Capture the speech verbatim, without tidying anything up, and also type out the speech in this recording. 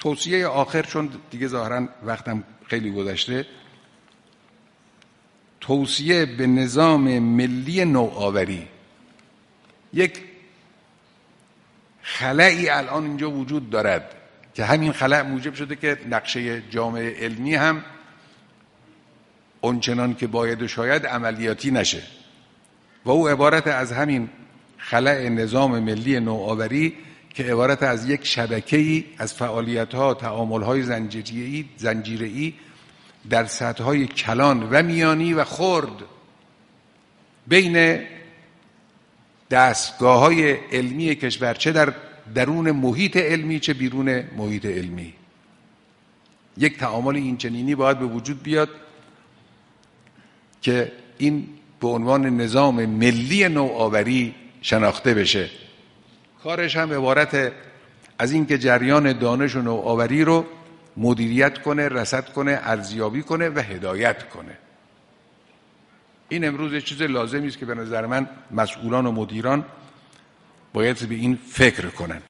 توصیه آخر، چون دیگه ظاهراً وقتم خیلی گذشته، توصیه به نظام ملی نوآوری. یک خلأی الان اینجا وجود دارد که همین خلأ موجب شده که نقشه جامعه علمی هم اونچنان که باید و شاید عملیاتی نشه و او عبارت از همین خلأ نظام ملی نوآوری که عبارت از یک شبکه‌ای از فعالیت‌ها، تعامل‌های زنجیره‌ای زنجیره‌ای در سطح‌های کلان و میانی و خرد بین دستگاه‌های علمی کشور، چه در درون محیط علمی چه بیرون محیط علمی، یک تعامل اینچنینی باید به وجود بیاد که این به عنوان نظام ملی نوآوری شناخته بشه. کارش هم عبارت از این که جریان دانش و نوآوری رو مدیریت کنه، رصد کنه، ارزیابی کنه و هدایت کنه. این امروز یه چیز لازمی است که به نظر من مسئولان و مدیران باید به این فکر کنن.